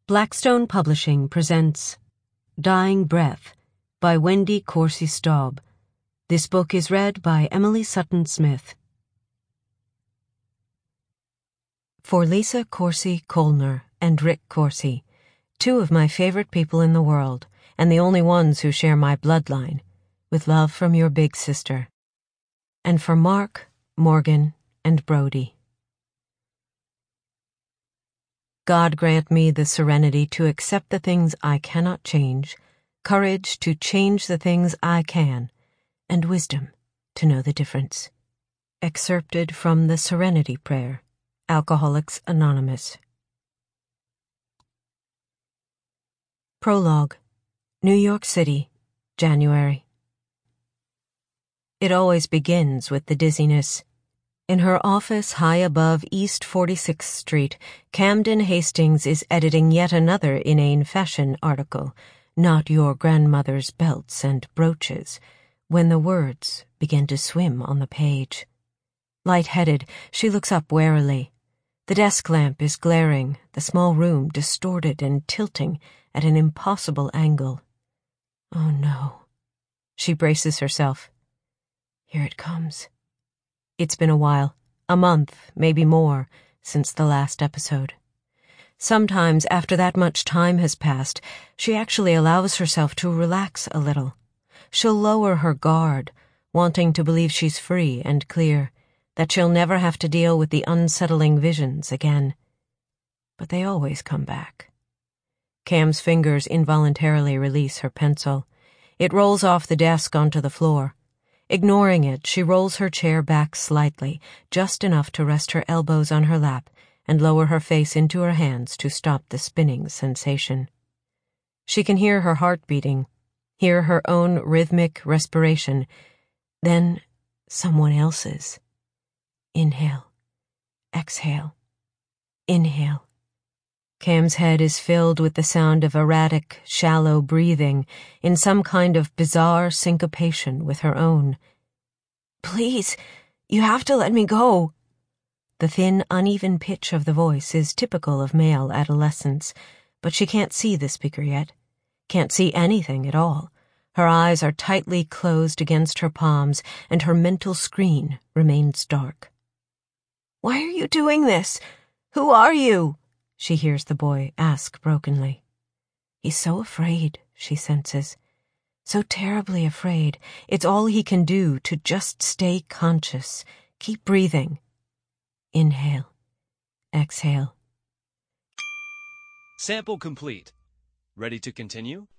Blackstone Publishing presents Dying Breath by Wendy Corsi Staub. This book is read by Emily Sutton Smith. For Lisa Corsi Colner and Rick Corsi, two of my favorite people in the world, and the only ones who share my bloodline, with love from your big sister. And for Mark, Morgan, and Brody. God grant me the serenity to accept the things I cannot change, courage to change the things I can, and wisdom to know the difference. Excerpted from the Serenity Prayer, Alcoholics Anonymous. Prologue, New York City, January. It always begins with the dizziness. In her office high above East 46th Street, Camden Hastings is editing yet another inane fashion article, Not Your Grandmother's Belts and Brooches, when the words begin to swim on the page. Light-headed, she looks up warily. The desk lamp is glaring, the small room distorted and tilting at an impossible angle. Oh no. She braces herself. Here it comes. It's been a while, a month, maybe more, since the last episode. Sometimes, after that much time has passed, she actually allows herself to relax a little. She'll lower her guard, wanting to believe she's free and clear, that she'll never have to deal with the unsettling visions again. But they always come back. Cam's fingers involuntarily release her pencil. It rolls off the desk onto the floor. Ignoring it, she rolls her chair back slightly, just enough to rest her elbows on her lap and lower her face into her hands to stop the spinning sensation. She can hear her heart beating, hear her own rhythmic respiration, then someone else's. Inhale, exhale, inhale. Cam's head is filled with the sound of erratic, shallow breathing in some kind of bizarre syncopation with her own. Please, you have to let me go. The thin, uneven pitch of the voice is typical of male adolescence, but she can't see the speaker yet. Can't see anything at all. Her eyes are tightly closed against her palms, and her mental screen remains dark. Why are you doing this? Who are you? She hears the boy ask brokenly. He's so afraid, she senses. So terribly afraid. It's all he can do to just stay conscious. Keep breathing. Inhale. Exhale. Sample complete. Ready to continue?